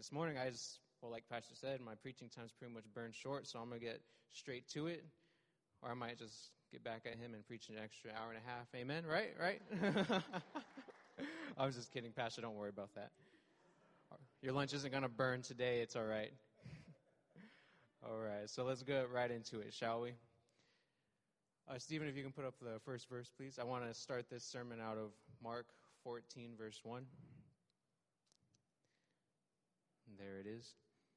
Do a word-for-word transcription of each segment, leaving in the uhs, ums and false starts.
this morning, I just, well, like Pastor said, my preaching time's pretty much burned short, so I'm going to get straight to it. Or I might just get back at him and preach an extra hour and a half. Amen? Right? Right? I was just kidding, Pastor. Don't worry about that. Your lunch isn't going to burn today. It's all right. All right. So let's get right into it, shall we? Uh, Stephen, if you can put up the first verse, please. I want to start this sermon out of Mark fourteen, verse one. And there it is.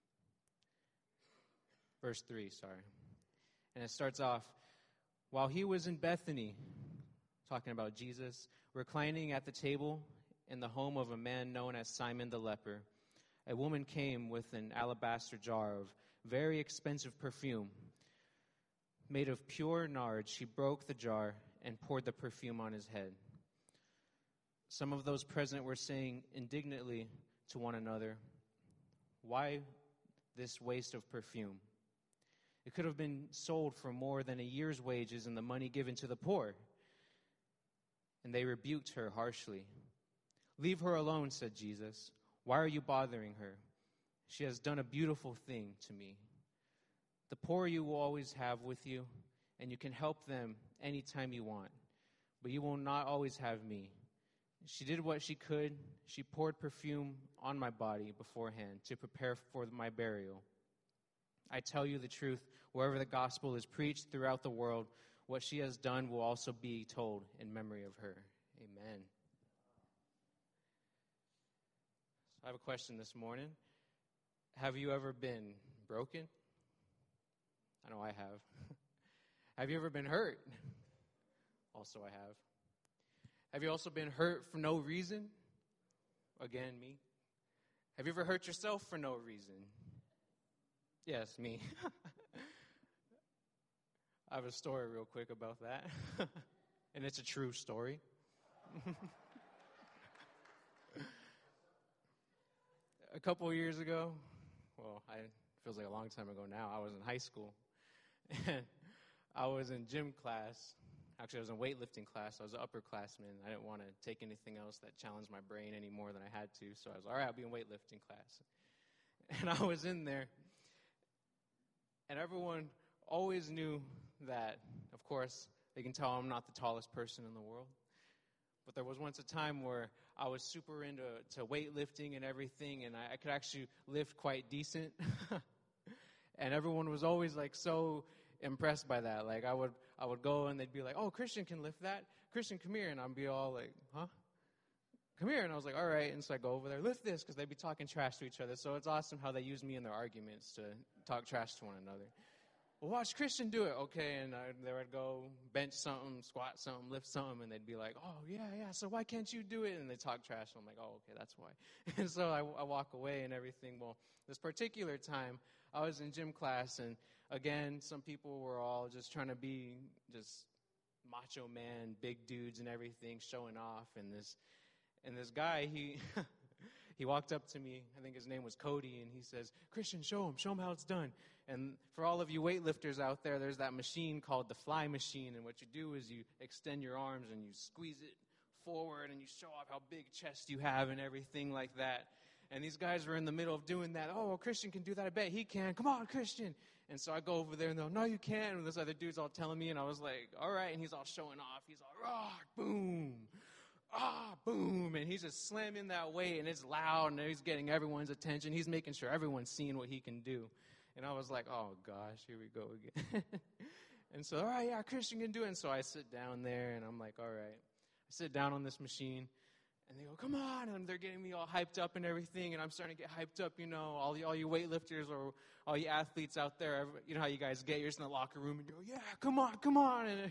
Verse three, sorry. And it starts off, while he was in Bethany, talking about Jesus, reclining at the table in the home of a man known as Simon the leper, a woman came with an alabaster jar of very expensive perfume. Made of pure nard, she broke the jar and poured the perfume on his head. Some of those present were saying indignantly to one another, why this waste of perfume? It could have been sold for more than a year's wages and the money given to the poor. And they rebuked her harshly. Leave her alone, said Jesus. Why are you bothering her? She has done a beautiful thing to me. The poor you will always have with you, and you can help them anytime you want. But you will not always have me. She did what she could. She poured perfume on my body beforehand to prepare for my burial. I tell you the truth, wherever the gospel is preached throughout the world, what she has done will also be told in memory of her. Amen. So I have a question this morning. Have you ever been broken? I know I have. Have you ever been hurt? Also I have. Have you also been hurt for no reason? Again, me. Have you ever hurt yourself for no reason? Yes, me. I have a story real quick about that. And it's a true story. A couple of years ago, well, I, it feels like a long time ago now, I was in high school. And I was in gym class. Actually, I was in weightlifting class. I was an upperclassman. I didn't want to take anything else that challenged my brain any more than I had to. So I was, all right, I'll be in weightlifting class. And I was in there. And everyone always knew that, of course, they can tell I'm not the tallest person in the world. But there was once a time where I was super into to weightlifting and everything, and I, I could actually lift quite decent. And everyone was always, like, so impressed by that. Like, I would I would go, and they'd be like, oh, Christian can lift that. Christian, come here. And I'd be all like, huh? Come here. And I was like, all right. And so I go over there, lift this, because they'd be talking trash to each other. So it's awesome how they use me in their arguments to talk trash to one another. Well, watch Christian do it. Okay, and I, there I'd go bench something, squat something, lift something, and they'd be like, oh, yeah, yeah, so why can't you do it? And they talk trash, and I'm like, oh, okay, that's why. And so I, I walk away and everything. Well, this particular time, I was in gym class, and again, some people were all just trying to be just macho man, big dudes and everything, showing off, and this and this guy, he... He walked up to me, I think his name was Cody, and he says, Christian, show him, show him how it's done. And for all of you weightlifters out there, there's that machine called the fly machine, and what you do is you extend your arms and you squeeze it forward and you show off how big chest you have and everything like that. And these guys were in the middle of doing that. Oh, well, Christian can do that. I bet he can. Come on, Christian. And so I go over there, and they're, no, you can't. And this other dude's all telling me, and I was like, all right. And he's all showing off. He's all, rock, boom. Ah, boom, and he's just slamming that weight, and it's loud, and he's getting everyone's attention. He's making sure everyone's seeing what he can do. And I was like, oh, gosh, here we go again. And so, all right, yeah, Christian can do it. And so I sit down there, and I'm like, all right. I sit down on this machine, and they go, come on, and they're getting me all hyped up and everything, and I'm starting to get hyped up, you know, all, the, all you weightlifters or all you athletes out there, you know how you guys get, you're just in the locker room, and you go, yeah, come on, come on, and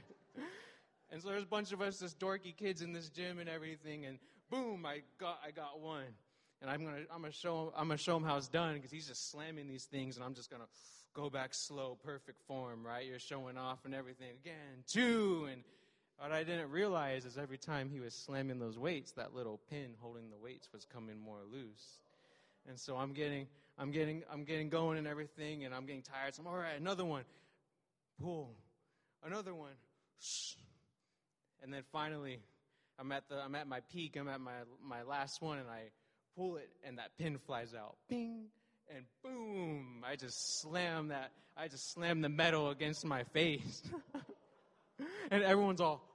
And so there's a bunch of us, this dorky kids in this gym and everything, and boom, I got I got one. And I'm gonna I'm gonna show I'm gonna show him how it's done, because he's just slamming these things, and I'm just gonna go back slow, perfect form, right? You're showing off and everything. Again, two, and what I didn't realize is every time he was slamming those weights, that little pin holding the weights was coming more loose. And so I'm getting I'm getting I'm getting going and everything, and I'm getting tired. So I'm all right, another one, pull, another one. Shh. And then finally, I'm at the I'm at my peak. I'm at my my last one, and I pull it, and that pin flies out. Bing! And boom! I just slam that, I just slam the metal against my face. And everyone's all...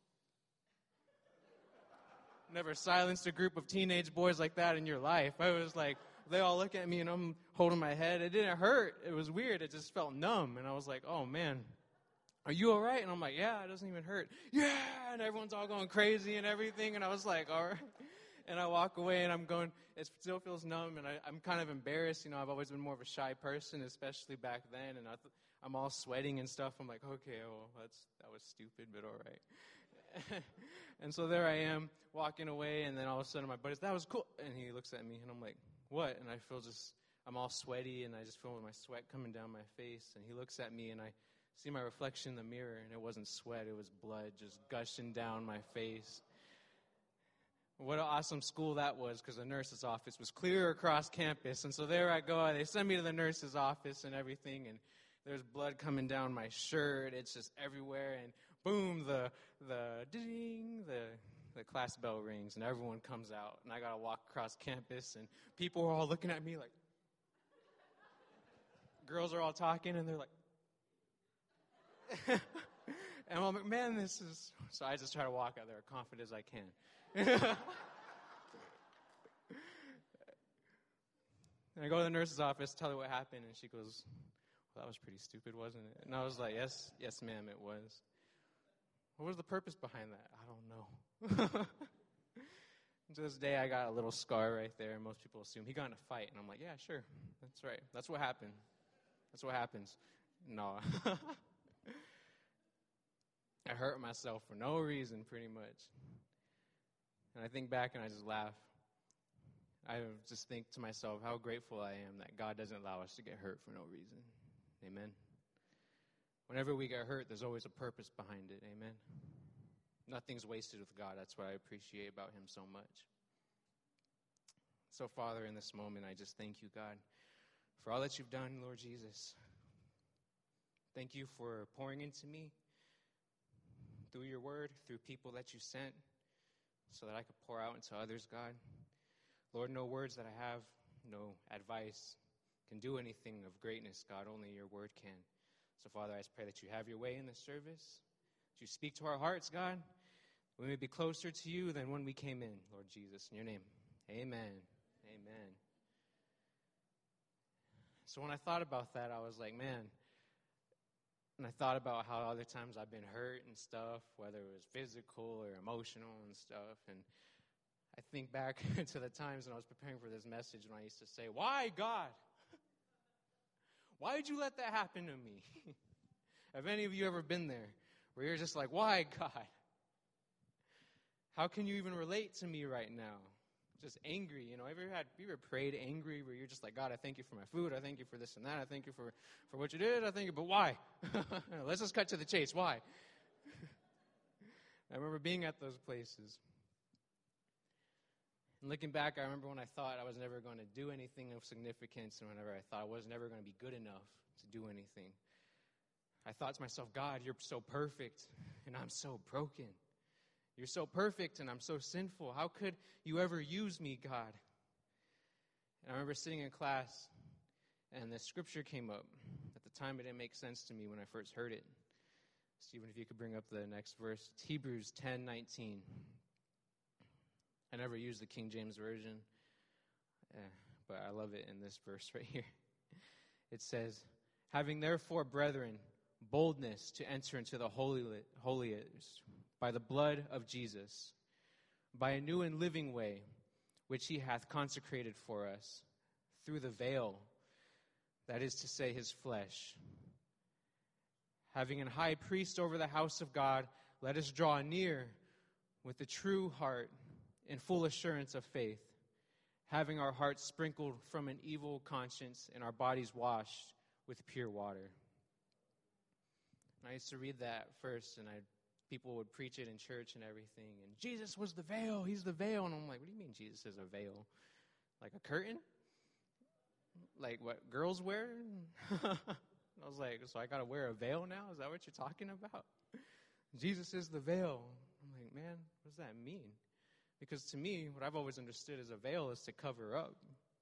Never silenced a group of teenage boys like that in your life. I was like, they all look at me, and I'm holding my head. It didn't hurt. It was weird. It just felt numb. And I was like, oh, man, are you all right? And I'm like, yeah, it doesn't even hurt. Yeah! And everyone's all going crazy and everything. And I was like, all right. And I walk away, and I'm going, it still feels numb, and I, I'm kind of embarrassed. You know, I've always been more of a shy person, especially back then, and I th- I'm all sweating and stuff. I'm like, okay, well, that's that was stupid, but all right. And so there I am, walking away, and then all of a sudden my buddy's, that was cool. And he looks at me, and I'm like, what? And I feel just, I'm all sweaty, and I just feel my sweat coming down my face. And he looks at me, and I see my reflection in the mirror, and it wasn't sweat, it was blood just gushing down my face. What an awesome school that was, because the nurse's office was clear across campus. And so there I go. They send me to the nurse's office and everything, and there's blood coming down my shirt. It's just everywhere. And boom, the the ding, the the class bell rings, and everyone comes out. And I got to walk across campus, and people are all looking at me like, girls are all talking, and they're like, and I'm like, man, this is... So I just try to walk out there confident as I can. And I go to the nurse's office, tell her what happened, and she goes, well, that was pretty stupid, wasn't it? And I was like, yes, yes, ma'am, it was. What was the purpose behind that? I don't know. To this day, I got a little scar right there, and most people assume he got in a fight. And I'm like, yeah, sure, that's right. That's what happened. That's what happens. No. I hurt myself for no reason, pretty much. And I think back and I just laugh. I just think to myself how grateful I am that God doesn't allow us to get hurt for no reason. Amen. Whenever we get hurt, there's always a purpose behind it. Amen. Nothing's wasted with God. That's what I appreciate about him so much. So, Father, in this moment, I just thank you, God, for all that you've done, Lord Jesus. Thank you for pouring into me through your word, through people that you sent, so that I could pour out into others, God. Lord, no words that I have, no advice can do anything of greatness, God. Only your word can. So, Father, I just pray that you have your way in this service, that you speak to our hearts, God. We may be closer to you than when we came in, Lord Jesus. In your name, amen. Amen. So when I thought about that, I was like, man, and I thought about how other times I've been hurt and stuff, whether it was physical or emotional and stuff. And I think back to the times when I was preparing for this message when I used to say, why, God? Why did you let that happen to me? Have any of you ever been there where you're just like, why, God? How can you even relate to me right now? Just angry, you know. Have you ever had, you ever prayed angry where you're just like, God, I thank you for my food. I thank you for this and that. I thank you for, for what you did. I thank you, but why? Let's just cut to the chase. Why? I remember being at those places. And looking back, I remember when I thought I was never going to do anything of significance, and whenever I thought I was never going to be good enough to do anything, I thought to myself, God, you're so perfect, and I'm so broken. You're so perfect, and I'm so sinful. How could you ever use me, God? And I remember sitting in class, and the scripture came up. At the time, it didn't make sense to me when I first heard it. Stephen, if you could bring up the next verse. It's Hebrews ten nineteen. I never use the King James Version, eh, but I love it in this verse right here. It says, having therefore, brethren, boldness to enter into the holiest by the blood of Jesus, by a new and living way, which he hath consecrated for us, through the veil, that is to say, his flesh. Having an high priest over the house of God, let us draw near with a true heart in full assurance of faith, having our hearts sprinkled from an evil conscience and our bodies washed with pure water. And I used to read that first, and I people would preach it in church and everything. And Jesus was the veil. He's the veil. And I'm like, what do you mean Jesus is a veil? Like a curtain? Like what girls wear? I was like, so I got to wear a veil now? Is that what you're talking about? Jesus is the veil. I'm like, man, what does that mean? Because to me, what I've always understood is a veil is to cover up.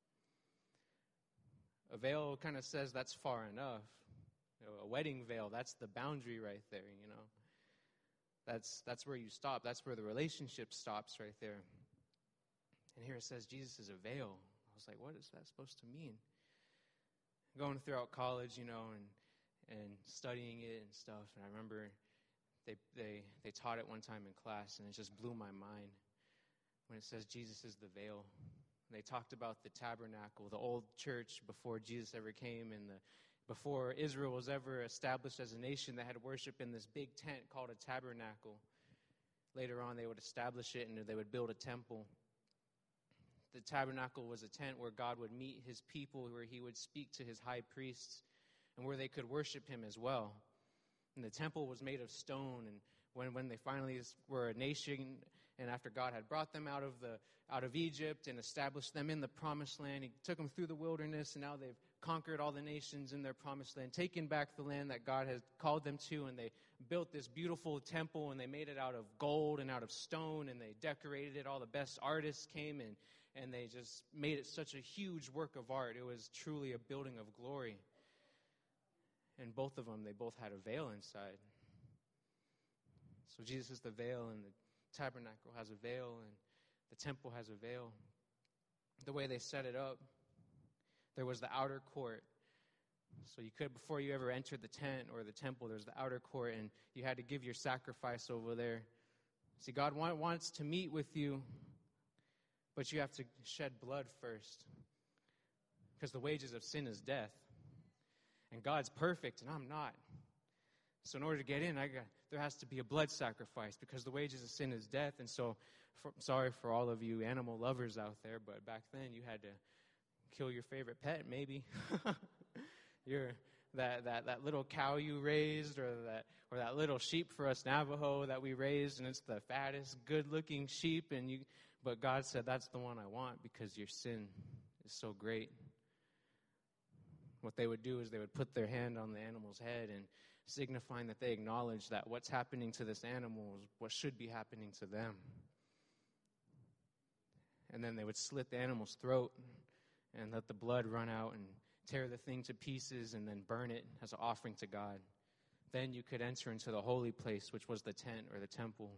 A veil kind of says that's far enough. You know, a wedding veil, that's the boundary right there, you know. That's that's where you stop. That's where the relationship stops right there. And here it says Jesus is a veil. I was like, what is that supposed to mean? Going throughout college, you know, and and studying it and stuff. And I remember they they they taught it one time in class, and it just blew my mind when it says Jesus is the veil. And they talked about the tabernacle, the old church before Jesus ever came, and the before Israel was ever established as a nation that had worship in this big tent called a tabernacle. Later on, they would establish it, and they would build a temple. The tabernacle was a tent where God would meet his people, where he would speak to his high priests, and where they could worship him as well. And the temple was made of stone, and when, when they finally were a nation, and after God had brought them out of the out of Egypt and established them in the promised land, he took them through the wilderness, and now they've conquered all the nations in their promised land, taken back the land that God has called them to, and they built this beautiful temple, and they made it out of gold and out of stone, and they decorated it. All the best artists came in, and they just made it such a huge work of art. It was truly a building of glory. And both of them, they both had a veil inside. So Jesus is the veil, and the tabernacle has a veil, and the temple has a veil. The way they set it up, there was the outer court. So you could, before you ever entered the tent or the temple, there's the outer court, and you had to give your sacrifice over there. See, God want, wants to meet with you, but you have to shed blood first, because the wages of sin is death. And God's perfect, and I'm not. So in order to get in, I got, there has to be a blood sacrifice, because the wages of sin is death. And so, for, sorry for all of you animal lovers out there, but back then you had to kill your favorite pet, maybe. your that, that that little cow you raised, or that or that little sheep for us Navajo that we raised, and it's the fattest, good-looking sheep. And you, but God said, that's the one I want, because your sin is so great. What they would do is they would put their hand on the animal's head, and signifying that they acknowledge that what's happening to this animal is what should be happening to them. And then they would slit the animal's throat and let the blood run out and tear the thing to pieces and then burn it as an offering to God. Then you could enter into the holy place, which was the tent or the temple.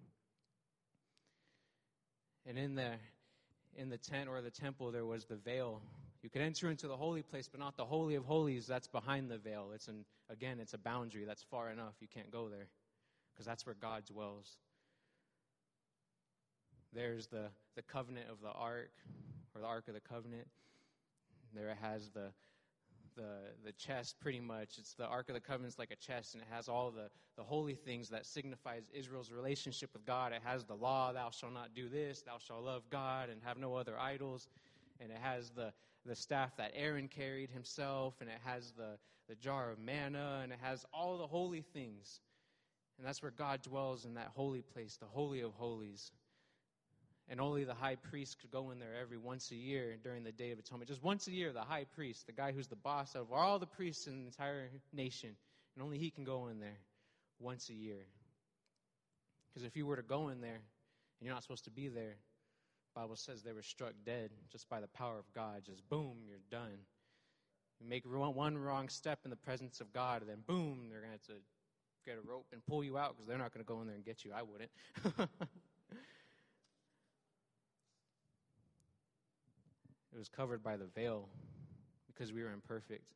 And in the in the tent or the temple, there was the veil. You could enter into the holy place, but not the Holy of Holies. That's behind the veil. It's an, again, it's a boundary. That's far enough. You can't go there, because that's where God dwells. There's the, the covenant of the ark, or the Ark of the Covenant. There it has the the the chest, pretty much. It's the Ark of the Covenant's like a chest, and it has all the, the holy things that signifies Israel's relationship with God. It has the law, thou shalt not do this, thou shalt love God and have no other idols. And it has the, the staff that Aaron carried himself, and it has the, the jar of manna, and it has all the holy things. And that's where God dwells, in that holy place, the Holy of Holies. And only the high priest could go in there every once a year during the Day of Atonement. Just once a year, the high priest, the guy who's the boss of all the priests in the entire nation, and only he can go in there once a year. Because if you were to go in there, and you're not supposed to be there, the Bible says they were struck dead just by the power of God. Just boom, you're done. You make one wrong step in the presence of God, and then boom, they're going to have to get a rope and pull you out, because they're not going to go in there and get you. I wouldn't. It was covered by the veil because we were imperfect.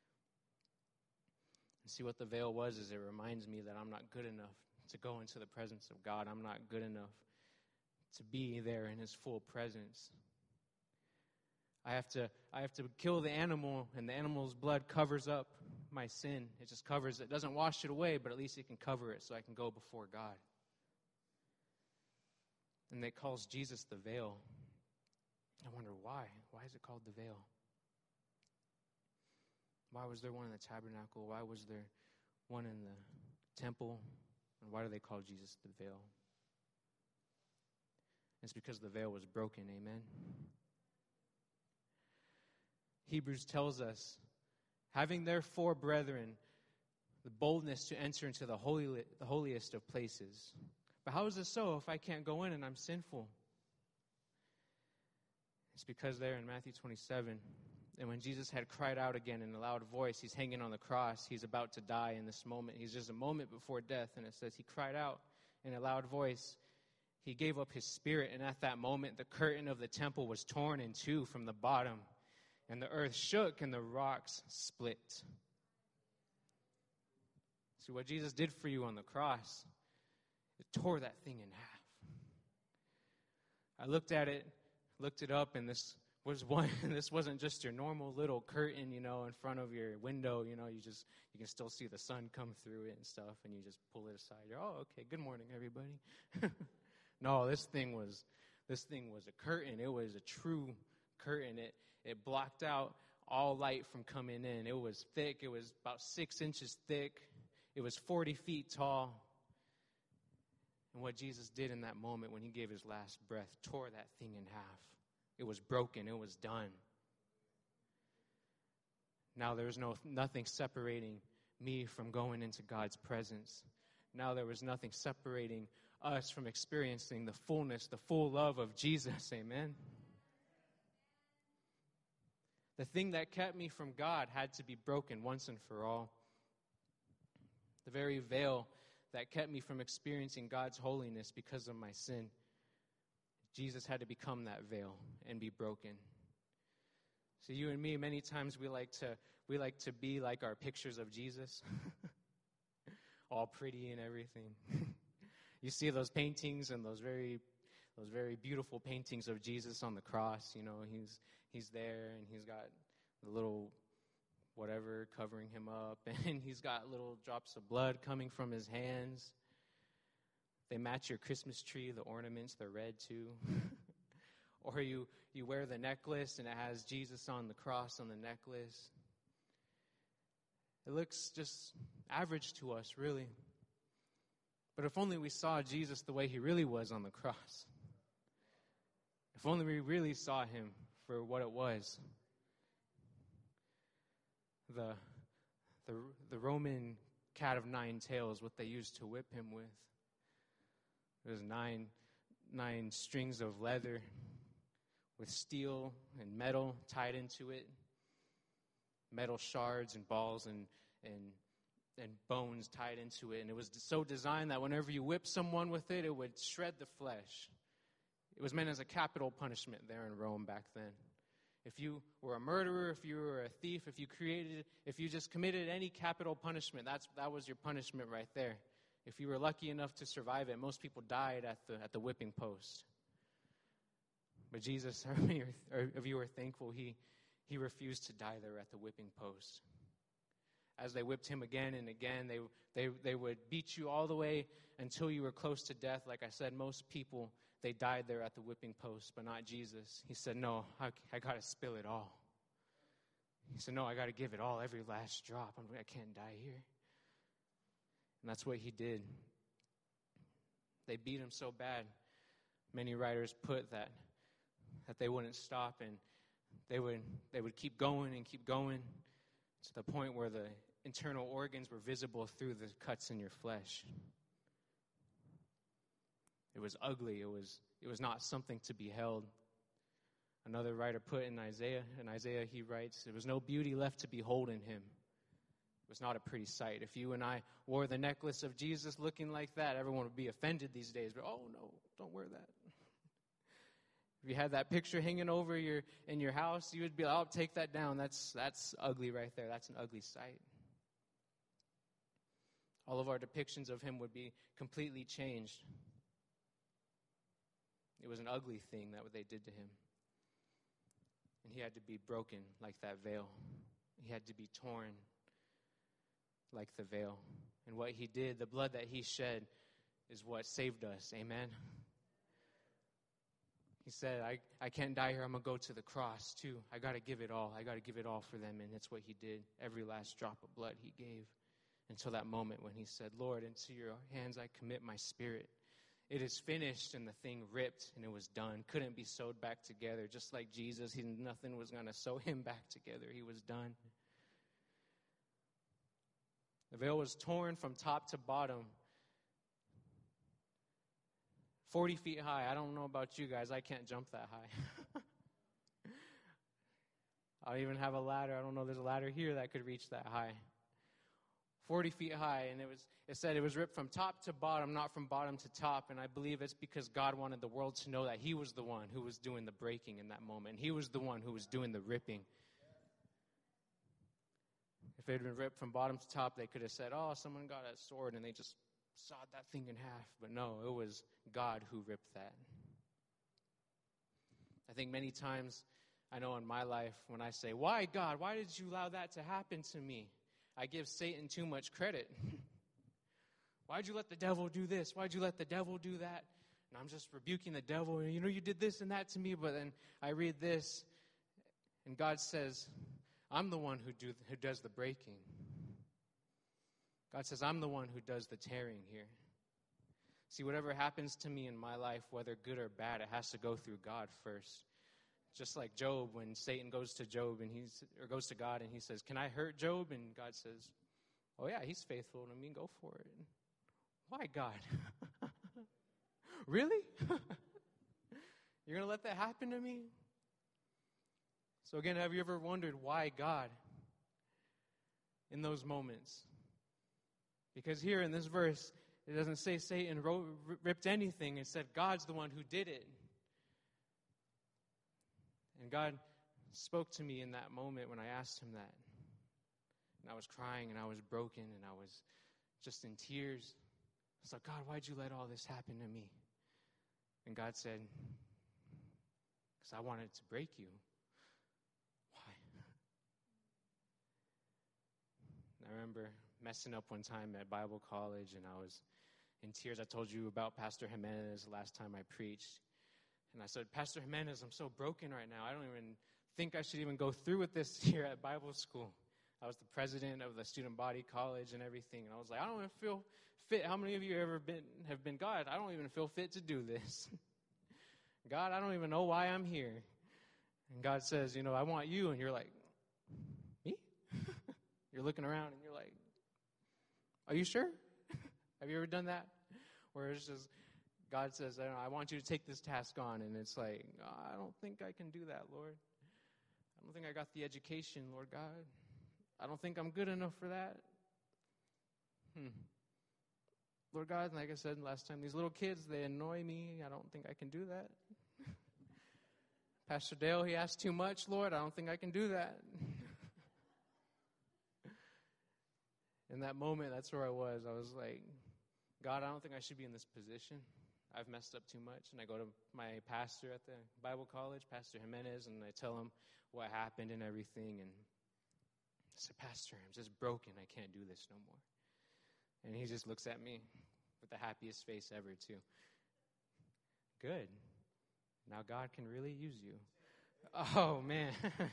And see, what the veil was is it reminds me that I'm not good enough to go into the presence of God. I'm not good enough to be there in his full presence. I have to I have to kill the animal, and the animal's blood covers up my sin. It just covers it. It doesn't wash it away, but at least it can cover it so I can go before God. And it calls Jesus the veil. I wonder why. Why is it called the veil? Why was there one in the tabernacle? Why was there one in the temple? And why do they call Jesus the veil? It's because the veil was broken, amen? Hebrews tells us, having therefore, brethren, the boldness to enter into the holy, the holiest of places. But how is this so if I can't go in and I'm sinful? It's because there in Matthew twenty-seven, and when Jesus had cried out again in a loud voice, he's hanging on the cross. He's about to die in this moment. He's just a moment before death. And it says he cried out in a loud voice. He gave up his spirit. And at that moment, the curtain of the temple was torn in two from the bottom. And the earth shook and the rocks split. See, what Jesus did for you on the cross, it tore that thing in half. I looked at it, looked it up, and this was one, this wasn't just your normal little curtain, you know, in front of your window, you know, you just, you can still see the sun come through it and stuff, and you just pull it aside. You're, oh, okay, good morning, everybody. No, this thing was, this thing was a curtain. It was a true curtain. It, it blocked out all light from coming in. It was thick. It was about six inches thick. It was forty feet tall. And what Jesus did in that moment when he gave his last breath tore that thing in half. It was broken. It was done. Now there was no nothing separating me from going into God's presence. Now there was nothing separating us from experiencing the fullness, the full love of Jesus. Amen. The thing that kept me from God had to be broken once and for all. The very veil that kept me from experiencing God's holiness because of my sin, Jesus had to become that veil and be broken. So you and me, many times we like to we like to be like our pictures of Jesus, all pretty and everything. You see those paintings and those very those very beautiful paintings of Jesus on the cross. You know, he's he's there and he's got the little whatever covering him up, and he's got little drops of blood coming from his hands. They match your Christmas tree, the ornaments, they're red too. Or you, you wear the necklace and it has Jesus on the cross on the necklace. It looks just average to us, really. But if only we saw Jesus the way he really was on the cross. If only we really saw him for what it was. The, the, the Roman cat of nine tails, what they used to whip him with. There's nine, nine strings of leather with steel and metal tied into it. Metal shards and balls and, and, and bones tied into it. And it was so designed that whenever you whip someone with it, it would shred the flesh. It was meant as a capital punishment there in Rome back then. If you were a murderer, if you were a thief, if you created, if you just committed any capital punishment, that's that was your punishment right there. If you were lucky enough to survive it, most people died at the at the whipping post. But Jesus, how many of you are thankful he he refused to die there at the whipping post? As they whipped him again and again, they they they would beat you all the way until you were close to death. Like I said, most people, they died there at the whipping post, but not Jesus. He said, no, I, I got to spill it all. He said, no, I got to give it all, every last drop. I'm, I can't die here. And that's what he did. They beat him so bad. Many writers put that that they wouldn't stop, and they would they would keep going and keep going to the point where the internal organs were visible through the cuts in your flesh. It was ugly. It was it was not something to be held. Another writer put in Isaiah, in Isaiah he writes, there was no beauty left to behold in him. It was not a pretty sight. If you and I wore the necklace of Jesus looking like that, everyone would be offended these days. But, oh, no, don't wear that. If you had that picture hanging over your in your house, you would be like, oh, take that down. That's, that's ugly right there. That's an ugly sight. All of our depictions of him would be completely changed. It was an ugly thing that what they did to him. And he had to be broken like that veil. He had to be torn like the veil. And what he did, the blood that he shed, is what saved us. Amen? He said, I, I can't die here. I'm going to go to the cross too. I got to give it all. I got to give it all for them. And that's what he did. Every last drop of blood he gave until that moment when he said, Lord, into your hands I commit my spirit. It is finished, and the thing ripped, and it was done. Couldn't be sewed back together. Just like Jesus, he, nothing was going to sew him back together. He was done. The veil was torn from top to bottom. forty feet high. I don't know about you guys. I can't jump that high. I don't even have a ladder. I don't know there's a ladder here that could reach that high. forty feet high, and it was. It said it was ripped from top to bottom, not from bottom to top, and I believe it's because God wanted the world to know that he was the one who was doing the breaking in that moment. He was the one who was doing the ripping. If it had been ripped from bottom to top, they could have said, oh, someone got a sword, and they just sawed that thing in half. But no, it was God who ripped that. I think many times, I know in my life, when I say, why, God, why did you allow that to happen to me? I give Satan too much credit. Why'd you let the devil do this? Why'd you let the devil do that? And I'm just rebuking the devil. And you know, you did this and that to me. But then I read this, and God says, I'm the one who do who does the breaking. God says, I'm the one who does the tearing here. See, whatever happens to me in my life, whether good or bad, it has to go through God first. Just like Job, when Satan goes to Job and he's or goes to God and he says, can I hurt Job? And God says, oh yeah, he's faithful to me, go for it. Why, God? Really? You're going to let that happen to me? So again, have you ever wondered why God in those moments? Because here in this verse, it doesn't say Satan wrote, ripped anything. It said God's the one who did it. And God spoke to me in that moment when I asked him that. And I was crying and I was broken and I was just in tears. I was like, God, why'd you let all this happen to me? And God said, because I wanted to break you. Why? And I remember messing up one time at Bible college and I was in tears. I told you about Pastor Jimenez the last time I preached. And I said, Pastor Jimenez, I'm so broken right now. I don't even think I should even go through with this here at Bible school. I was the president of the student body college and everything. And I was like, I don't even feel fit. How many of you ever been have been, God, I don't even feel fit to do this. God, I don't even know why I'm here. And God says, you know, I want you. And you're like, me? You're looking around and you're like, are you sure? Have you ever done that? Where it's just, God says, I, don't know, I want you to take this task on. And it's like, oh, I don't think I can do that, Lord. I don't think I got the education, Lord God. I don't think I'm good enough for that. Hmm. Lord God, like I said last time, these little kids, they annoy me. I don't think I can do that. Pastor Dale, he asked too much, Lord. I don't think I can do that. In that moment, that's where I was. I was like, God, I don't think I should be in this position. I've messed up too much. And I go to my pastor at the Bible college, Pastor Jimenez, and I tell him what happened and everything. And I said, Pastor, I'm just broken. I can't do this no more. And he just looks at me with the happiest face ever, too. Good. Now God can really use you. Oh, man.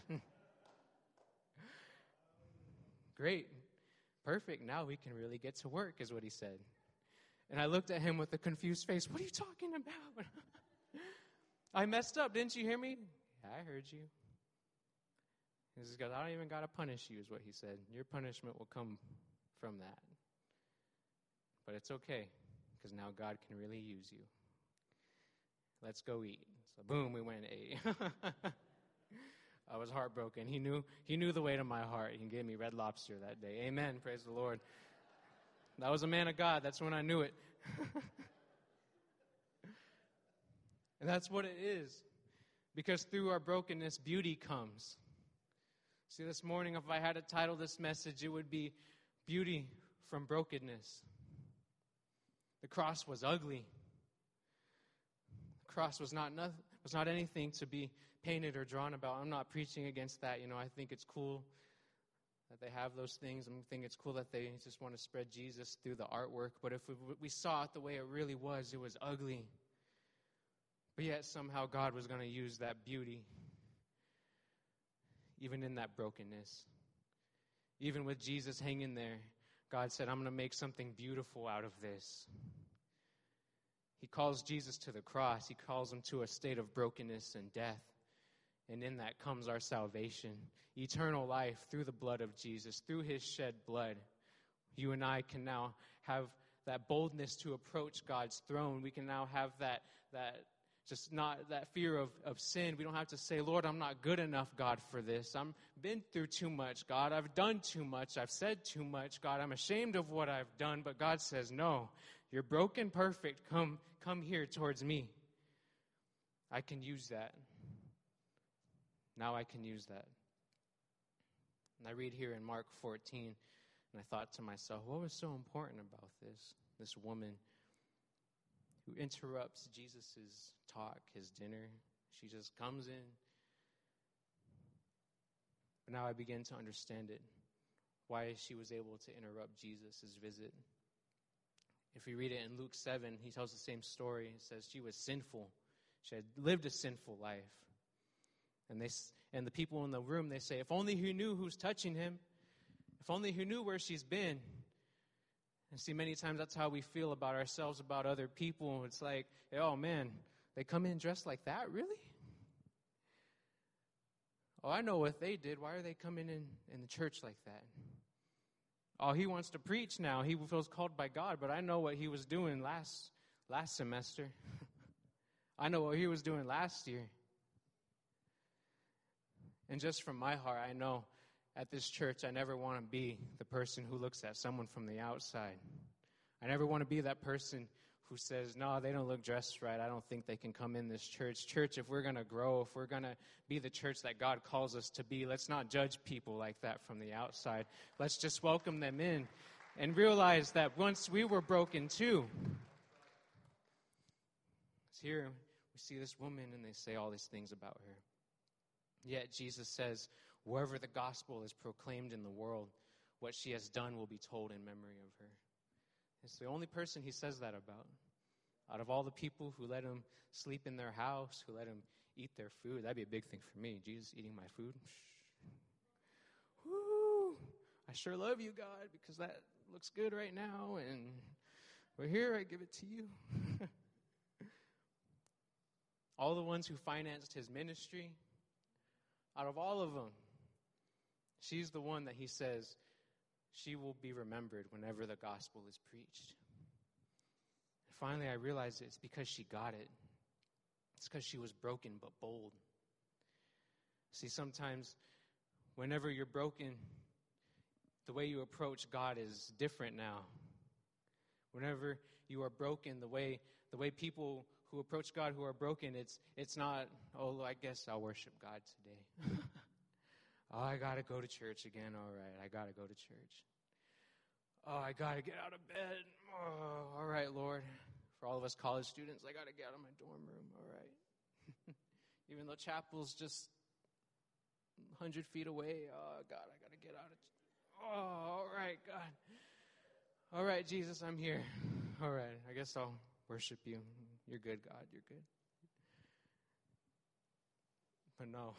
Great. Perfect. Now we can really get to work, is what he said. And I looked at him with a confused face. What are you talking about? I messed up. Didn't you hear me? Yeah, I heard you. He says, I don't even got to punish you, is what he said. Your punishment will come from that. But it's okay, because now God can really use you. Let's go eat. So boom, we went and ate. I was heartbroken. He knew he knew the way to my heart. He gave me Red Lobster that day. Amen. Praise the Lord. That was a man of God. That's when I knew it. And that's what it is. Because through our brokenness, beauty comes. See, this morning, if I had to title this message, it would be Beauty from Brokenness. The cross was ugly. The cross was not nothing, was not anything to be painted or drawn about. I'm not preaching against that. You know, I think it's cool that they have those things. I think it's cool that they just want to spread Jesus through the artwork. But if we, we saw it the way it really was, it was ugly. But yet somehow God was going to use that beauty, even in that brokenness. Even with Jesus hanging there, God said, I'm going to make something beautiful out of this. He calls Jesus to the cross. He calls him to a state of brokenness and death. And in that comes our salvation, eternal life through the blood of Jesus, through his shed blood. You and I can now have that boldness to approach God's throne. We can now have that, that Just not that fear of, of sin. We don't have to say, Lord, I'm not good enough, God, for this. I've been through too much, God. I've done too much. I've said too much, God. I'm ashamed of what I've done. But God says, no, you're broken, perfect. Come, come here towards me. I can use that. Now I can use that. And I read here in Mark fourteen, and I thought to myself, what was so important about this? This woman who interrupts Jesus' talk, his dinner. She just comes in. But now I begin to understand it, why she was able to interrupt Jesus' visit. If we read it in Luke seven, he tells the same story. It says she was sinful. She had lived a sinful life. And they and the people in the room, they say, if only he knew who's touching him. If only he knew where she's been. And see, many times that's how we feel about ourselves, about other people. It's like, oh man, they come in dressed like that? Really? Oh, I know what they did. Why are they coming in in the church like that? Oh, he wants to preach now. He feels called by God, but I know what he was doing last last semester. I know what he was doing last year. And just from my heart, I know at this church, I never want to be the person who looks at someone from the outside. I never want to be that person who says, no, they don't look dressed right. I don't think they can come in this church. Church, if we're going to grow, if we're going to be the church that God calls us to be, let's not judge people like that from the outside. Let's just welcome them in and realize that once we were broken too. Here we see this woman and they say all these things about her. Yet Jesus says, wherever the gospel is proclaimed in the world, what she has done will be told in memory of her. It's the only person he says that about. Out of all the people who let him sleep in their house, who let him eat their food, that'd be a big thing for me. Jesus eating my food. Woo! I sure love you, God, because that looks good right now, and we're here, I give it to you. All the ones who financed his ministry, out of all of them, she's the one that he says she will be remembered whenever the gospel is preached. And finally, I realized it's because she got it. It's because she was broken but bold. See, sometimes whenever you're broken, the way you approach God is different now. Whenever you are broken, the way the way people who approach God who are broken, it's it's not, oh, I guess I'll worship God today. Oh, I got to go to church again. All right, I got to go to church. Oh, I got to get out of bed. Oh, all right, Lord. For all of us college students, I got to get out of my dorm room. All right. Even though chapel's just one hundred feet away. Oh, God, I got to get out of ch- Oh, all right, God. All right, Jesus, I'm here. All right, I guess I'll worship you. You're good, God. You're good. But no.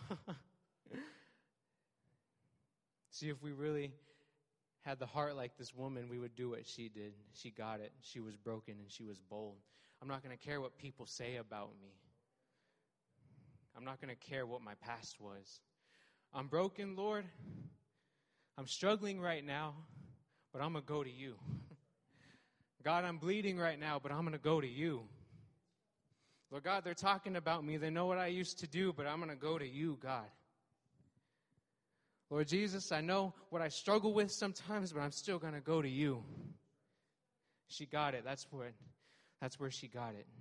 See, if we really had the heart like this woman, we would do what she did. She got it. She was broken and she was bold. I'm not going to care what people say about me. I'm not going to care what my past was. I'm broken, Lord. I'm struggling right now, but I'm going to go to you. God, I'm bleeding right now, but I'm going to go to you. Lord God, they're talking about me. They know what I used to do, but I'm going to go to you, God. Lord Jesus, I know what I struggle with sometimes, but I'm still going to go to you. She got it. That's what, that's where she got it.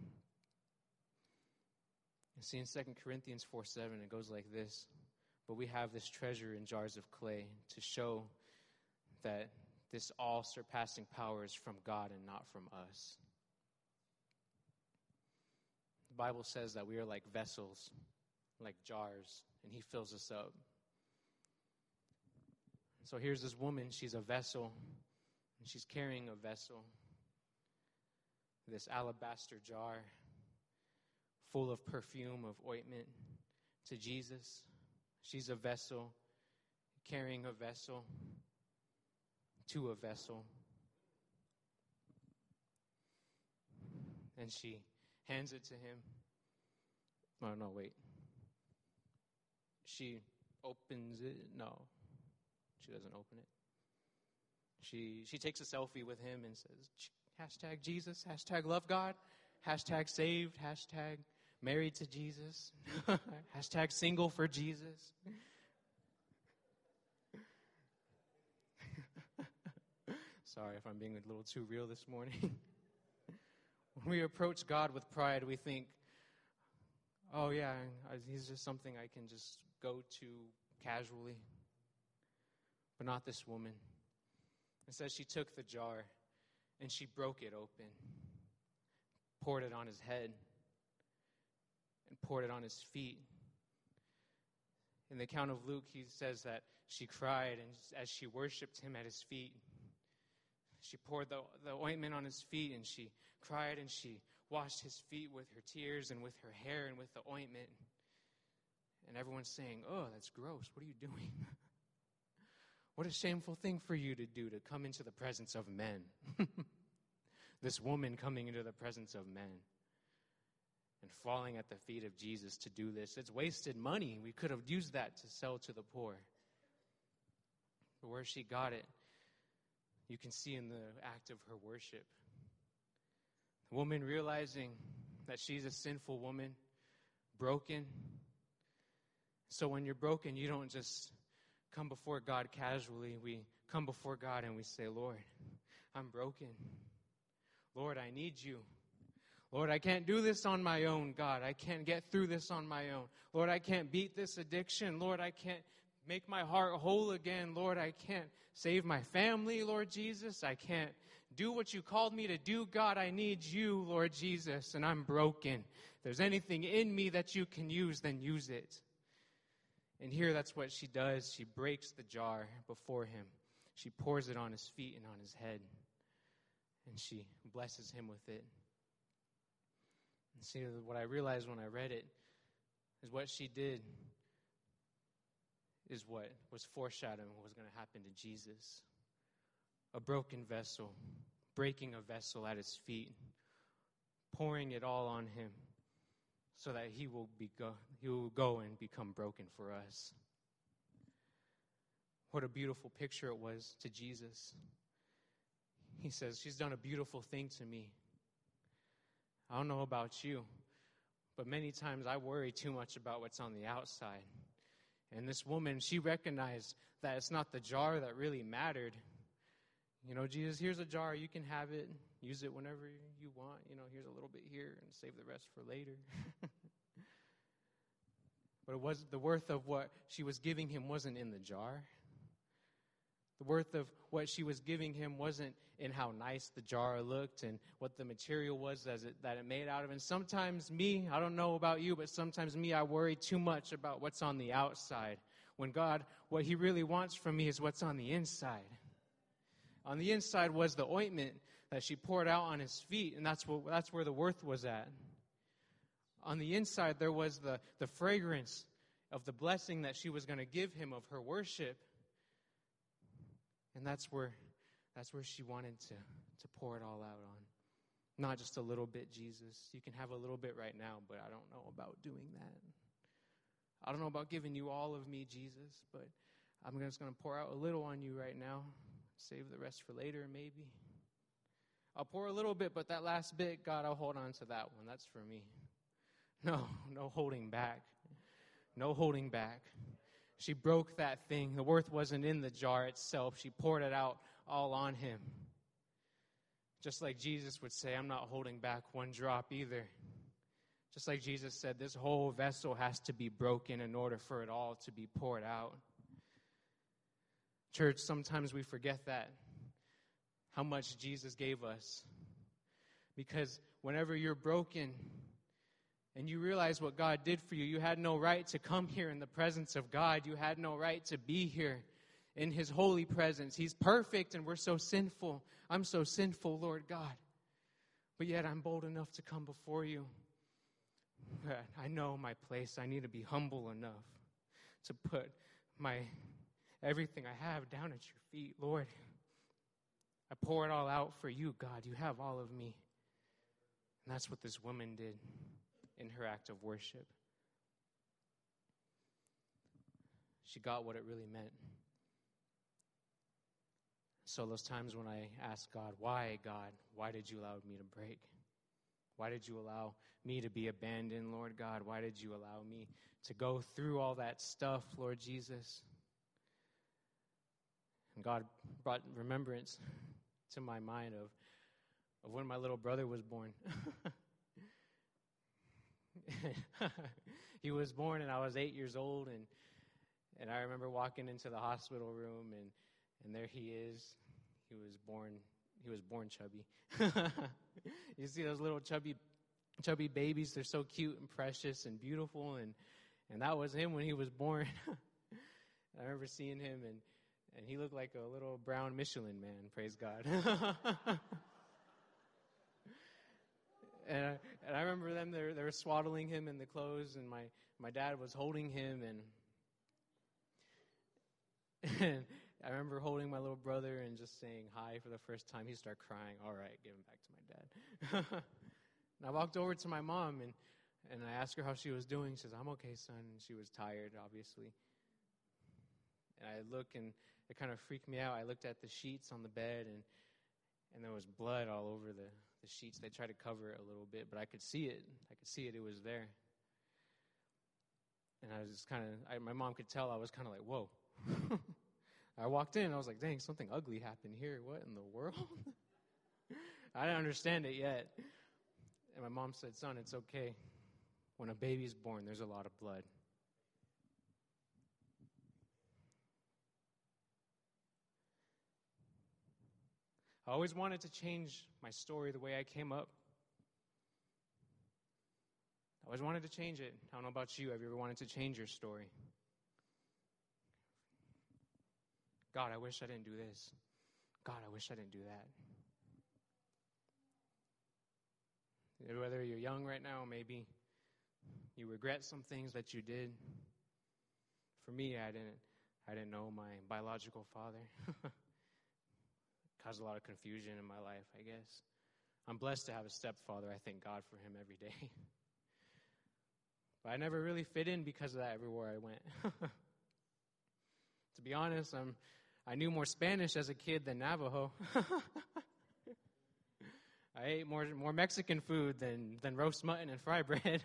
You see, in Second Corinthians four seven, it goes like this. But we have this treasure in jars of clay to show that this all-surpassing power is from God and not from us. The Bible says that we are like vessels, like jars, and he fills us up. So here's this woman, she's a vessel, and she's carrying a vessel, this alabaster jar full of perfume, of ointment to Jesus. She's a vessel, carrying a vessel to a vessel. And she hands it to him. Oh, no, wait. She opens it. No. She doesn't open it. She she takes a selfie with him and says, hashtag Jesus, hashtag love God, hashtag saved, hashtag married to Jesus. Hashtag single for Jesus. Sorry if I'm being a little too real this morning. When we approach God with pride, we think, oh yeah, he's just something I can just go to casually. But not this woman. It says she took the jar and she broke it open, poured it on his head, and poured it on his feet. In the account of Luke, he says that she cried, and as she worshiped him at his feet, she poured the, the ointment on his feet, and she cried, and she washed his feet with her tears and with her hair and with the ointment. And everyone's saying, oh, that's gross. What are you doing? What a shameful thing for you to do, to come into the presence of men. This woman coming into the presence of men and falling at the feet of Jesus to do this. It's wasted money. We could have used that to sell to the poor. But where she got it, you can see in the act of her worship. The woman realizing that she's a sinful woman, broken. So when you're broken, you don't just come before God casually. We come before God and we say, Lord, I'm broken. Lord, I need you. Lord, I can't do this on my own, God. I can't get through this on my own. Lord, I can't beat this addiction. Lord, I can't make my heart whole again. Lord, I can't save my family, Lord Jesus. I can't do what you called me to do. God, I need you, Lord Jesus, and I'm broken. If there's anything in me that you can use, then use it. And here that's what she does. She breaks the jar before him. She pours it on his feet and on his head. And she blesses him with it. And see, what I realized when I read it is what she did is what was foreshadowing what was going to happen to Jesus. A broken vessel, breaking a vessel at his feet, pouring it all on him so that he will be go, he will go and become broken for us. What a beautiful picture it was to Jesus. He says, she's done a beautiful thing to me. I don't know about you, but many times I worry too much about what's on the outside. And this woman, she recognized that it's not the jar that really mattered. You know, Jesus, here's a jar. You can have it. Use it whenever you want. You know, here's a little bit here and save the rest for later. But it was the worth of what she was giving him wasn't in the jar. The worth of what she was giving him wasn't in how nice the jar looked and what the material was as it, that it made out of. And sometimes me, I don't know about you, but sometimes me, I worry too much about what's on the outside. When God, what he really wants from me is what's on the inside. On the inside was the ointment that she poured out on his feet, and that's what that's where the worth was at. On the inside, there was the, the fragrance of the blessing that she was going to give him of her worship. And that's where that's where she wanted to, to pour it all out on. Not just a little bit, Jesus. You can have a little bit right now, but I don't know about doing that. I don't know about giving you all of me, Jesus, but I'm just going to pour out a little on you right now. Save the rest for later, maybe. I'll pour a little bit, but that last bit, God, I'll hold on to that one. That's for me. No, no holding back. No holding back. She broke that thing. The worth wasn't in the jar itself. She poured it out all on him. Just like Jesus would say, I'm not holding back one drop either. Just like Jesus said, this whole vessel has to be broken in order for it all to be poured out. Church, sometimes we forget that, how much Jesus gave us. Because whenever you're broken and you realize what God did for you, you had no right to come here in the presence of God. You had no right to be here in his holy presence. He's perfect and we're so sinful. I'm so sinful, Lord God. But yet I'm bold enough to come before you. I know my place. I need to be humble enough to put my everything I have down at your feet, Lord. I pour it all out for you, God. You have all of me. And that's what this woman did in her act of worship. She got what it really meant. So those times when I ask God, why, God? Why did you allow me to break? Why did you allow me to be abandoned, Lord God? Why did you allow me to go through all that stuff, Lord Jesus? And God brought remembrance to my mind of, of when my little brother was born. He was born and I was eight years old, and and I remember walking into the hospital room, and, and there he is. He was born he was born chubby. You see those little chubby chubby babies, they're so cute and precious and beautiful, and, and that was him when he was born. I remember seeing him, and, and he looked like a little brown Michelin man, praise God. And I, and I remember them, they were, they were swaddling him in the clothes, and my, my dad was holding him, and, and I remember holding my little brother and just saying hi for the first time. He started crying. All right, give him back to my dad. And I walked over to my mom, and, and I asked her how she was doing. She says, I'm okay, son. And she was tired, obviously. And I look, and it kind of freaked me out. I looked at the sheets on the bed, and, and there was blood all over the the sheets. They tried to cover it a little bit, but I could see it. I could see it. It was there. And I was just kind of, my mom could tell I was kind of like, whoa. I walked in, and I was like, dang, something ugly happened here. What in the world? I didn't understand it yet. And my mom said, son, it's okay. When a baby's born, there's a lot of blood. I always wanted to change my story, the way I came up. I always wanted to change it. I don't know about you. Have you ever wanted to change your story? God, I wish I didn't do this. God, I wish I didn't do that. Whether you're young right now, maybe you regret some things that you did. For me, I didn't. I didn't know my biological father. Caused a lot of confusion in my life, I guess. I'm blessed to have a stepfather. I thank God for him every day. But I never really fit in because of that everywhere I went. To be honest, I'm, I knew more Spanish as a kid than Navajo. I ate more more Mexican food than, than roast mutton and fry bread.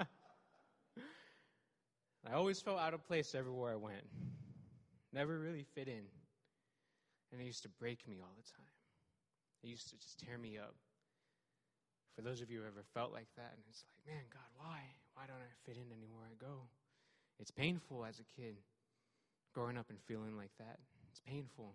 I always felt out of place everywhere I went. Never really fit in. And it used to break me all the time. It used to just tear me up. For those of you who ever felt like that, and it's like, man, God, why? Why don't I fit in anywhere I go? It's painful as a kid, growing up and feeling like that. It's painful.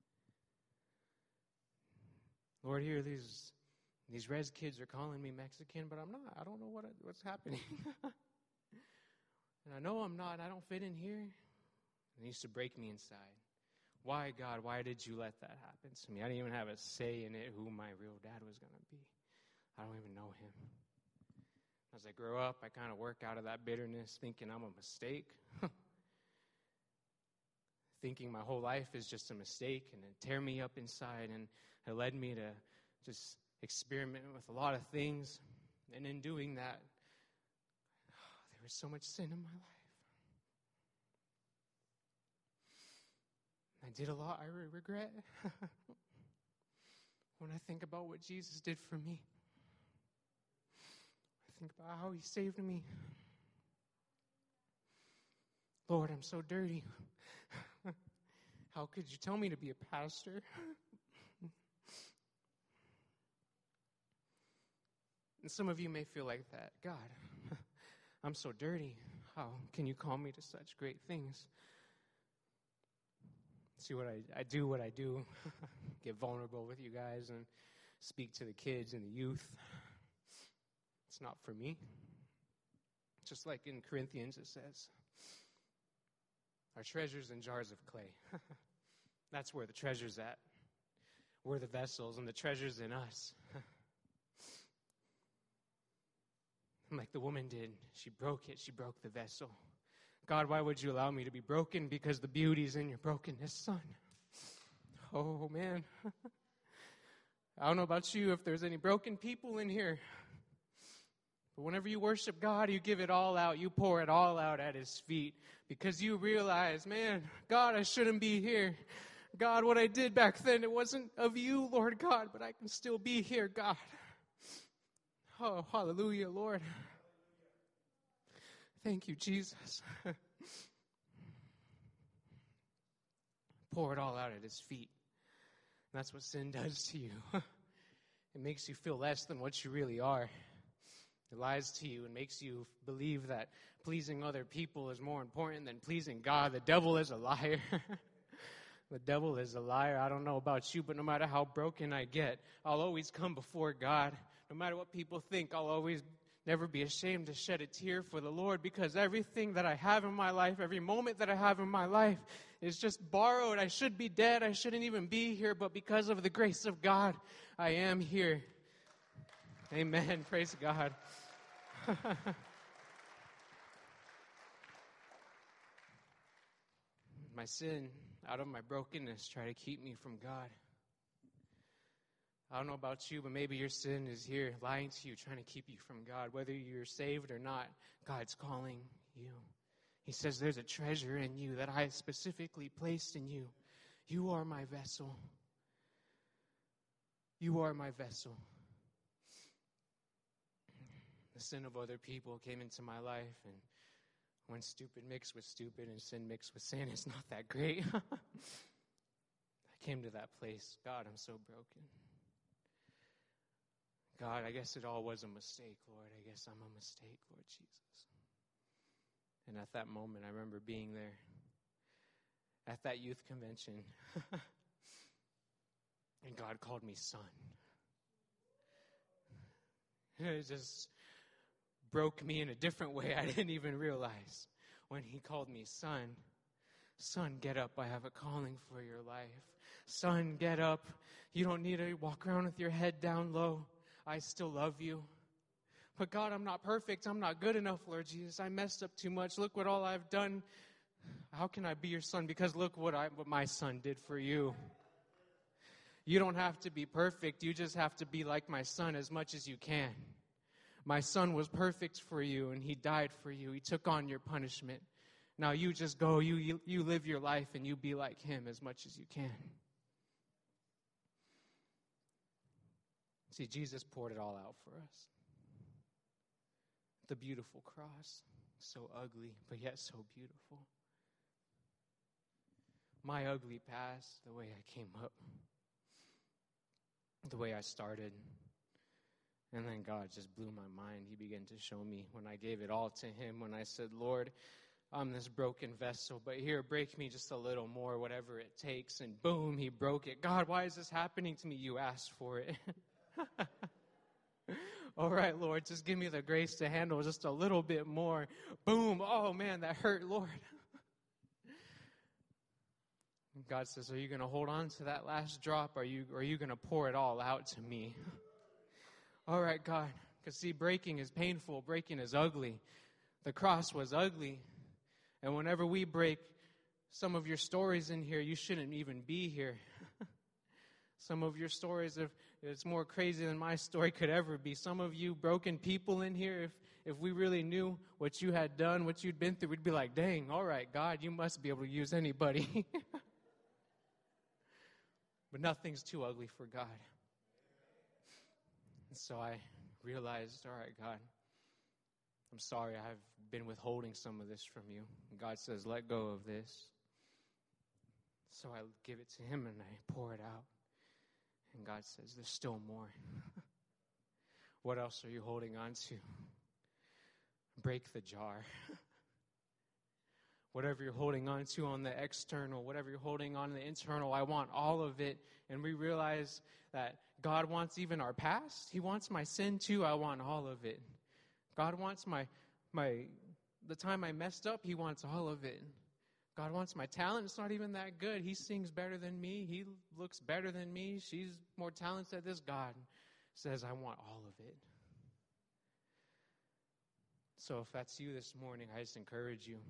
Lord, here these these res kids are calling me Mexican, but I'm not. I don't know what what's happening. And I know I'm not. I don't fit in here. And it used to break me inside. Why, God, why did you let that happen to me? I didn't even have a say in it who my real dad was going to be. I don't even know him. As I grow up, I kind of work out of that bitterness, thinking I'm a mistake. Thinking my whole life is just a mistake, and it tear me up inside, and it led me to just experiment with a lot of things. And in doing that, there was so much sin in my life. I did a lot I regret. When I think about what Jesus did for me, I think about how he saved me. Lord, I'm so dirty. How could you tell me to be a pastor? And some of you may feel like that. God, I'm so dirty. How can you call me to such great things? See what I, I do what I do, get vulnerable with you guys and speak to the kids and the youth. It's not for me. Just like in Corinthians it says, our treasures in jars of clay. That's where the treasure's at. We're the vessels and the treasure's in us. And like the woman did, she broke it, she broke the vessel. God, why would you allow me to be broken? Because the beauty's in your brokenness, son. Oh, man. I don't know about you if there's any broken people in here. But whenever you worship God, you give it all out. You pour it all out at his feet. Because you realize, man, God, I shouldn't be here. God, what I did back then, it wasn't of you, Lord God. But I can still be here, God. Oh, hallelujah, Lord. Thank you, Jesus. Pour it all out at his feet. And that's what sin does to you. It makes you feel less than what you really are. It lies to you and makes you believe that pleasing other people is more important than pleasing God. The devil is a liar. The devil is a liar. I don't know about you, but no matter how broken I get, I'll always come before God. No matter what people think, I'll always never be ashamed to shed a tear for the Lord, because everything that I have in my life, every moment that I have in my life is just borrowed. I should be dead. I shouldn't even be here, but because of the grace of God, I am here. Amen. Praise God. My sin, out of my brokenness, try to keep me from God. I don't know about you, but maybe your sin is here lying to you, trying to keep you from God. Whether you're saved or not, God's calling you. He says there's a treasure in you that I specifically placed in you. You are my vessel. You are my vessel. The sin of other people came into my life, and when stupid mixed with stupid and sin mixed with sin, it's not that great. I came to that place. God, I'm so broken. God, I guess it all was a mistake, Lord. I guess I'm a mistake, Lord Jesus. And at that moment, I remember being there at that youth convention. And God called me son. It just broke me in a different way I didn't even realize. When he called me son, son, get up. I have a calling for your life. Son, get up. You don't need to walk around with your head down low. I still love you. But God, I'm not perfect. I'm not good enough, Lord Jesus. I messed up too much. Look what all I've done. How can I be your son? Because look what I, what my son did for you. You don't have to be perfect. You just have to be like my son as much as you can. My son was perfect for you, and he died for you. He took on your punishment. Now you just go, you, you, you live your life, and you be like him as much as you can. See, Jesus poured it all out for us. The beautiful cross, so ugly, but yet so beautiful. My ugly past, the way I came up, the way I started. And then God just blew my mind. He began to show me when I gave it all to him, when I said, Lord, I'm this broken vessel, but here, break me just a little more, whatever it takes. And boom, he broke it. God, why is this happening to me? You asked for it. All right, Lord, just give me the grace to handle just a little bit more. Boom. Oh, man, that hurt, Lord. God says, are you going to hold on to that last drop? Or are you, or are you going to pour it all out to me? All right, God. Because, see, breaking is painful. Breaking is ugly. The cross was ugly. And whenever we break, some of your stories in here, you shouldn't even be here. Some of your stories, if it's more crazy than my story could ever be. Some of you broken people in here, if if we really knew what you had done, what you'd been through, we'd be like, dang, all right, God, you must be able to use anybody. But nothing's too ugly for God. And so I realized, all right, God, I'm sorry I've been withholding some of this from you. And God says, let go of this. So I give it to him and I pour it out. And God says, there's still more. What else are you holding on to? Break the jar. Whatever you're holding on to on the external, whatever you're holding on the internal, I want all of it. And we realize that God wants even our past. He wants my sin too. I want all of it. God wants my my the time I messed up. He wants all of it. God wants my talent. It's not even that good. He sings better than me. He looks better than me. She's more talented at this. God says, I want all of it. So if that's you this morning, I just encourage you.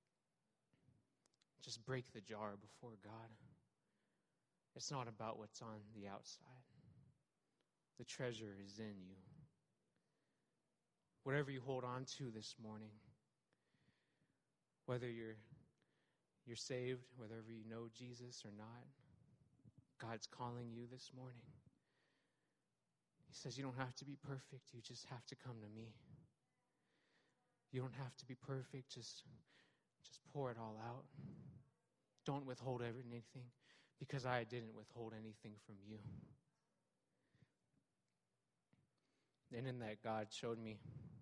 Just break the jar before God. It's not about what's on the outside. The treasure is in you. Whatever you hold on to this morning, whether you're You're saved, whether you know Jesus or not. God's calling you this morning. He says, you don't have to be perfect. You just have to come to me. You don't have to be perfect. Just, just pour it all out. Don't withhold anything, because I didn't withhold anything from you. And in that, God showed me,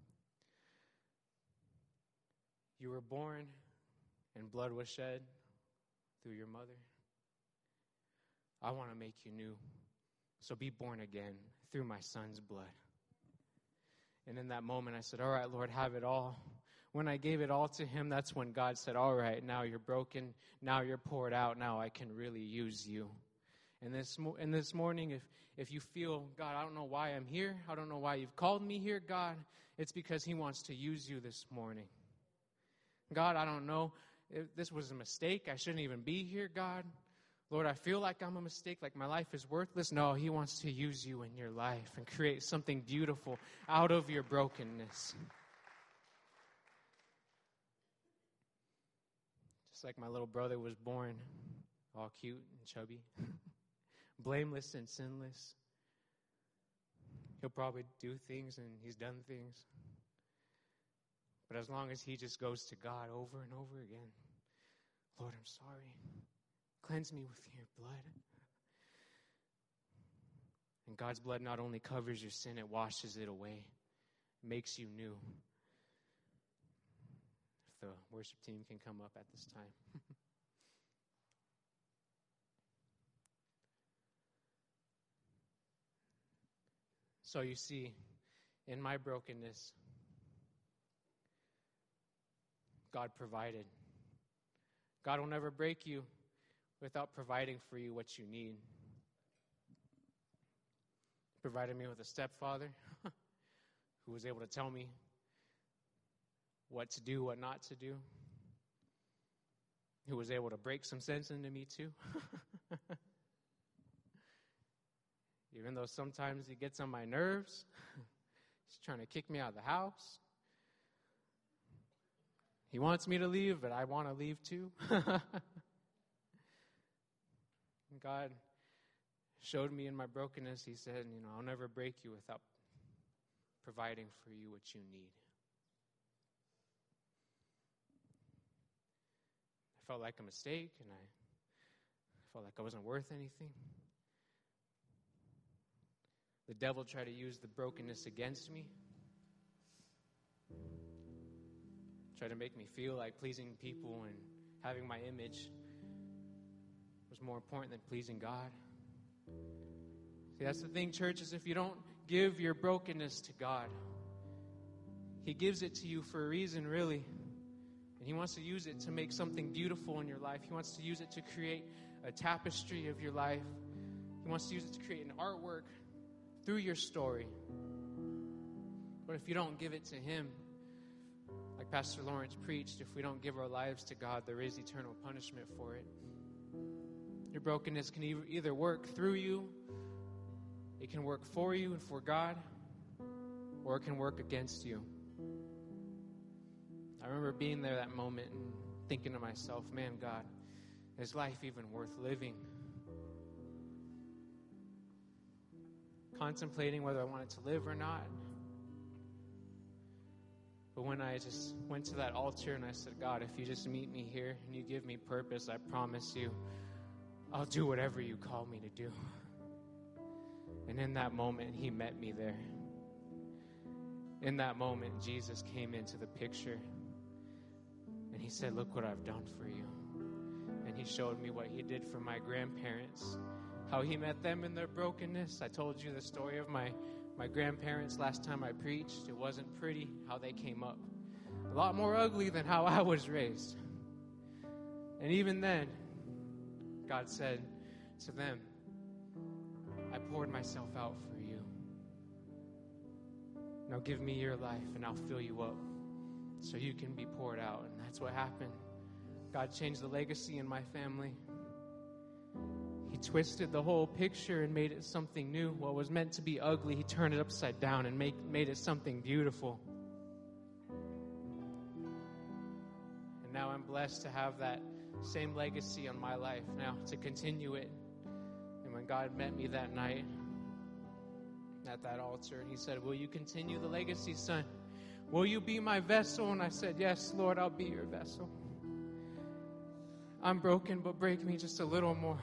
you were born and blood was shed through your mother. I want to make you new. So be born again through my son's blood. And in that moment, I said, all right, Lord, have it all. When I gave it all to him, that's when God said, all right, now you're broken. Now you're poured out. Now I can really use you. And this, and this morning, if, if you feel, God, I don't know why I'm here. I don't know why you've called me here, God. It's because he wants to use you this morning. God, I don't know if this was a mistake. I shouldn't even be here, God. Lord, I feel like I'm a mistake, like my life is worthless. No, he wants to use you in your life and create something beautiful out of your brokenness. Just like my little brother was born all cute and chubby, blameless and sinless. He'll probably do things, and he's done things. But as long as he just goes to God over and over again, Lord, I'm sorry. Cleanse me with your blood. And God's blood not only covers your sin, it washes it away, makes you new. If the worship team can come up at this time. So you see, in my brokenness, God provided. God will never break you without providing for you what you need. He provided me with a stepfather who was able to tell me what to do, what not to do. Who was able to break some sense into me too. Even though sometimes he gets on my nerves. He's trying to kick me out of the house. He wants me to leave, but I want to leave too. God showed me in my brokenness, he said, you know, I'll never break you without providing for you what you need. I felt like a mistake, and I felt like I wasn't worth anything. The devil tried to use the brokenness against me. Tried to make me feel like pleasing people and having my image was more important than pleasing God. See, that's the thing, church, is if you don't give your brokenness to God, he gives it to you for a reason, really. And he wants to use it to make something beautiful in your life. He wants to use it to create a tapestry of your life. He wants to use it to create an artwork through your story. But if you don't give it to him, like Pastor Lawrence preached, if we don't give our lives to God, there is eternal punishment for it. Your brokenness can either work through you, it can work for you and for God, or it can work against you. I remember being there that moment and thinking to myself, man, God, is life even worth living? Contemplating whether I wanted to live or not. But when I just went to that altar and I said, God, if you just meet me here and you give me purpose, I promise you, I'll do whatever you call me to do. And in that moment, he met me there. In that moment, Jesus came into the picture. And he said, look what I've done for you. And he showed me what he did for my grandparents. How he met them in their brokenness. I told you the story of my, my grandparents last time I preached. It wasn't pretty how they came up. A lot more ugly than how I was raised. And even then, God said to them, I poured myself out for you. Now give me your life and I'll fill you up so you can be poured out. And that's what happened. God changed the legacy in my family. He twisted the whole picture and made it something new. What was meant to be ugly, he turned it upside down and make, made it something beautiful. And now I'm blessed to have that same legacy on my life now, to continue it. And when God met me that night, at that altar. And he said, will you continue the legacy, son? Will you be my vessel? And I said, yes, Lord, I'll be your vessel. I'm broken, but break me just a little more.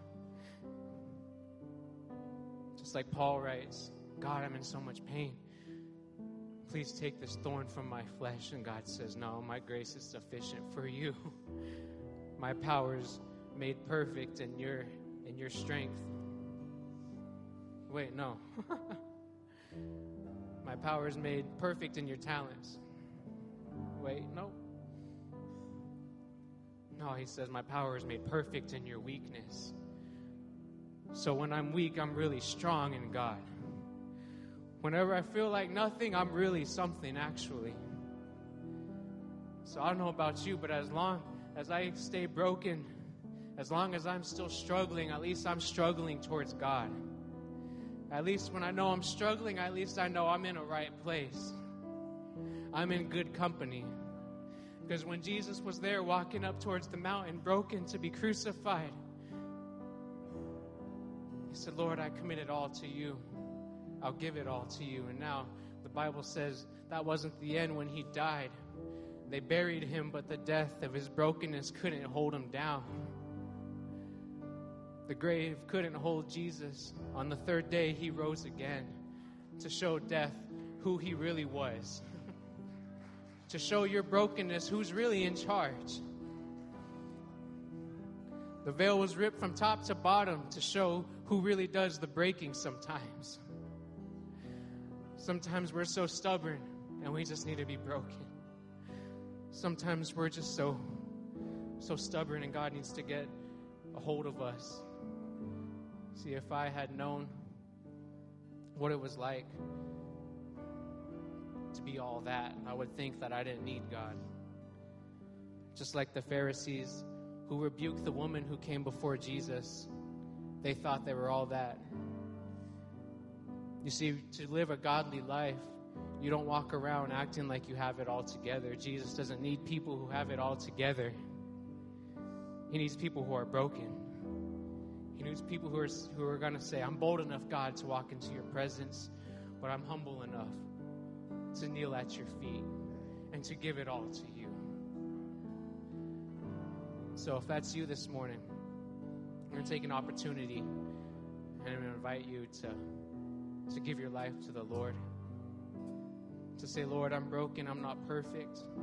Just like Paul writes, God, I'm in so much pain. Please take this thorn from my flesh. And God says, no, my grace is sufficient for you. My power is made perfect in your, in your strength. Wait, no. My power is made perfect in your talents. Wait, no. No, he says, my power is made perfect in your weakness. So when I'm weak, I'm really strong in God. Whenever I feel like nothing, I'm really something, actually. So I don't know about you, but as long as I stay broken, as long as I'm still struggling, at least I'm struggling towards God. At least when I know I'm struggling, at least I know I'm in a right place. I'm in good company. Because when Jesus was there walking up towards the mountain, broken to be crucified, he said, Lord, I commit it all to you. I'll give it all to you. And now the Bible says that wasn't the end when he died. They buried him, but the death of his brokenness couldn't hold him down. The grave couldn't hold Jesus. On the third day, he rose again to show death who he really was. To show your brokenness who's really in charge. The veil was ripped from top to bottom to show who really does the breaking sometimes. Sometimes we're so stubborn and we just need to be broken. Sometimes we're just so, so stubborn and God needs to get a hold of us. See, if I had known what it was like to be all that, I would think that I didn't need God. Just like the Pharisees who rebuked the woman who came before Jesus, they thought they were all that. You see, to live a godly life, you don't walk around acting like you have it all together. Jesus doesn't need people who have it all together. He needs people who are broken. He needs people who are, who are going to say, I'm bold enough, God, to walk into your presence, but I'm humble enough to kneel at your feet and to give it all to you. So if that's you this morning, I'm going to take an opportunity and I'm going to invite you to, to give your life to the Lord. To say, Lord, I'm broken, I'm not perfect.